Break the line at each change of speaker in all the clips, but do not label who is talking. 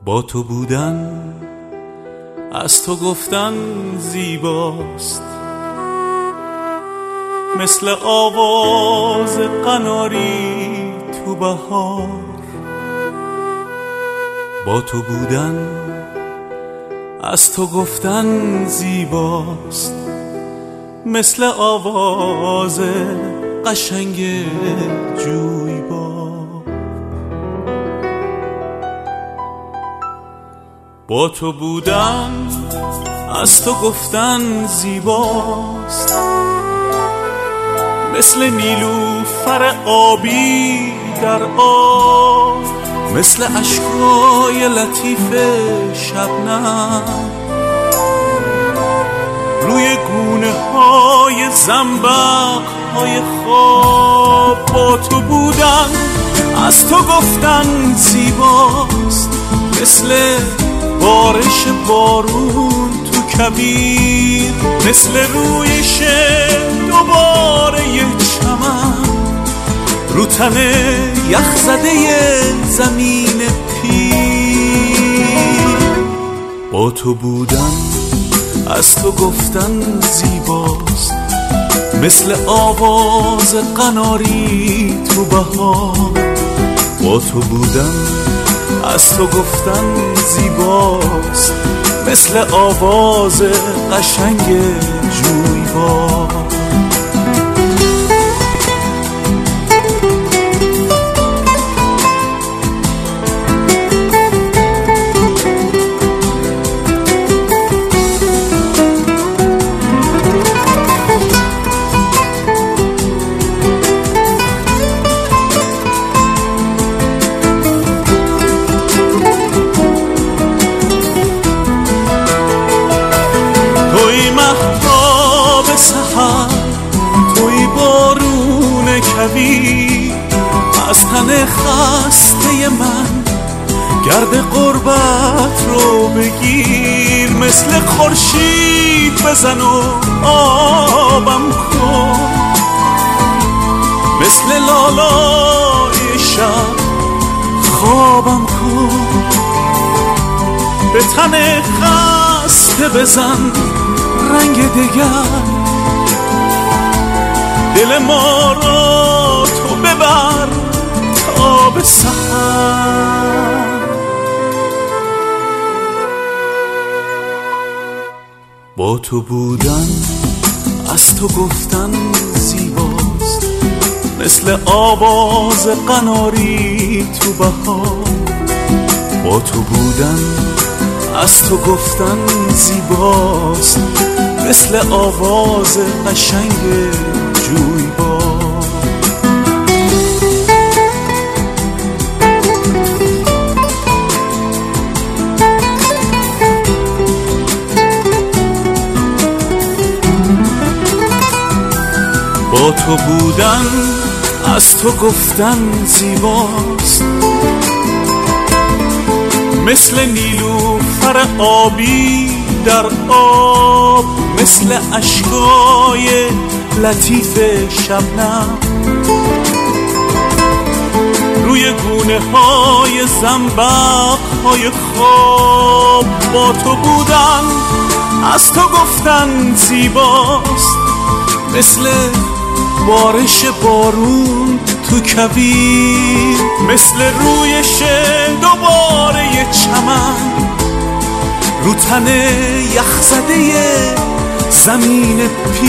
با تو بودن از تو گفتن زیباست، مثل آواز قناری تو بهار. با تو بودن از تو گفتن زیباست، مثل آواز قشنگ جویبار. با تو بودن از تو گفتن زیباست، مثل نیلوفر آبی در آب، مثل اشکای لطیف شبنم روی گونه های زنبق های خواب. با تو بودن از تو گفتن زیباست، مثل بارش بارون تو کویر، مثل رویش دوباره یه چمن رو تن یخ زده زمین پیر. با تو بودن از تو گفتن زیباست، مثل آواز قناری تو بهار. با تو بودن از تو گفتن زیباست، مثل آواز قشنگ جویبار. توی بارون کویر، از تن خسته من گرد قربت رو بگیر. مثل خورشید بزن و آبم کن، مثل لالای شب خوابم کن. به تن خسته بزن رنگ دگر، دل ما را تو ببر تا به سحر. با تو بودن از تو گفتن زیباست، مثل آواز قناری تو بهار. با تو بودن از تو گفتن زیباست، مثل آواز قشنگ جویبار. با تو بودن از تو گفتن زیباست، مثل نیلوفر آبی در آب، مثل اشکای لطیف شبنم روی گونه های زنبق های خواب. با تو بودن از تو گفتن زیباست، مثل بارش بارون تو کویر، مثل رویش دوباره یه چمن رو تن یخ زده زمین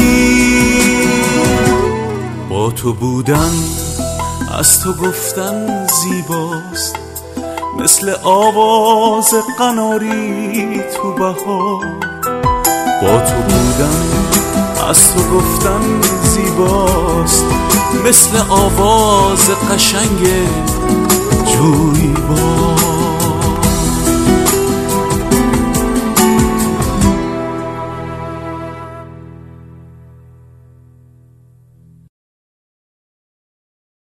پیر. با تو بودن از تو گفتن زیباست، مثل آواز قناری تو بهار. با تو بودن از تو گفتن زیباست، مثل آواز قشنگ جویبار.